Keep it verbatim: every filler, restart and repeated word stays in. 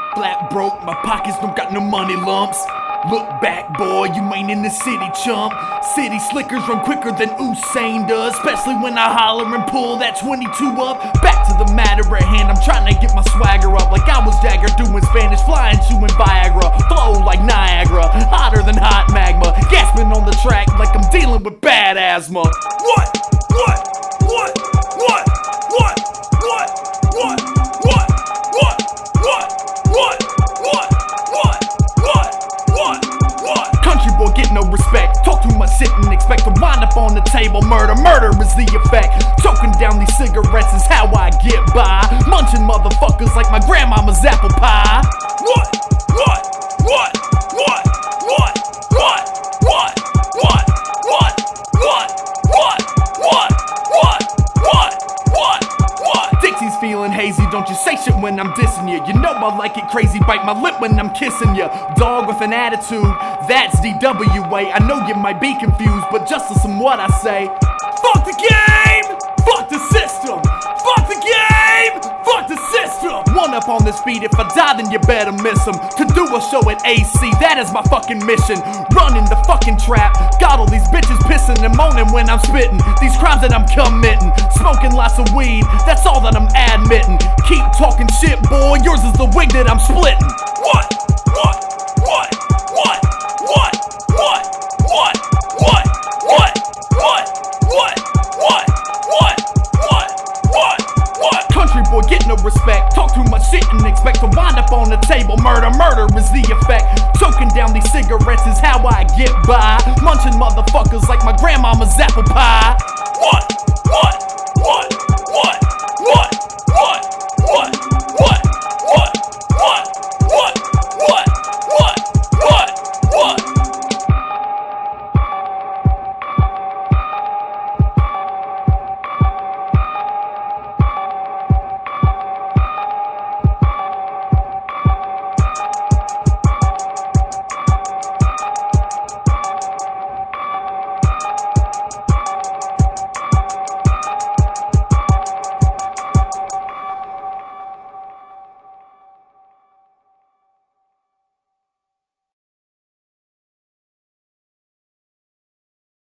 Flat broke, my pockets don't got no money lumps. Look back, boy, you ain't in the city, chump. City slickers run quicker than Usain does, especially when I holler and pull that twenty-two up. Back to the matter at hand, I'm trying to get my swagger up, like I was Jagger doing Spanish, flying, chewing Viagra. Flow like Niagara, hotter than hot magma. Gasping on the track like I'm dealing with bad asthma. What? What? What? What? What? What? What? What? What? What? What? What? What? What? What? What? Country boy get no respect. Talk too much shit and expect to wind up on the table. Murder, murder is the effect. Choking down these cigarettes is how I get by. Munching motherfuckers like my grandmama's apple pie. What? What? What? What? What? What? What? What? What? What? What? What? What? What? What? What? Dixie's feeling hazy, don't you say shit when I'm dissing you. You know I like it crazy, bite my lip when I'm kissing you. Dog with an attitude, that's D W A. I know you might be confused, but just listen what I say. Fuck the game! Fuck the system! Fuck the game! Fuck the system! One up on this beat, if I die then you better miss him. To do a show at A C, that is my fucking mission. Running the fucking trap, got all these bitches pissing and moaning when I'm spitting. These crimes that I'm committing, smoking lots of weed, that's all that I'm admitting. Keep talking shit, boy, yours is the wig that I'm splitting. What? What? What? What? What? What? What? What? What? What? What? What? What? What? What? What? Country boy get no respect. Talk too much shit and expect to wind up on the table. Murder, murder is the effect. Choking down these cigarettes is how I get by. Munching motherfuckers like my grandmama's apple pie. What? What?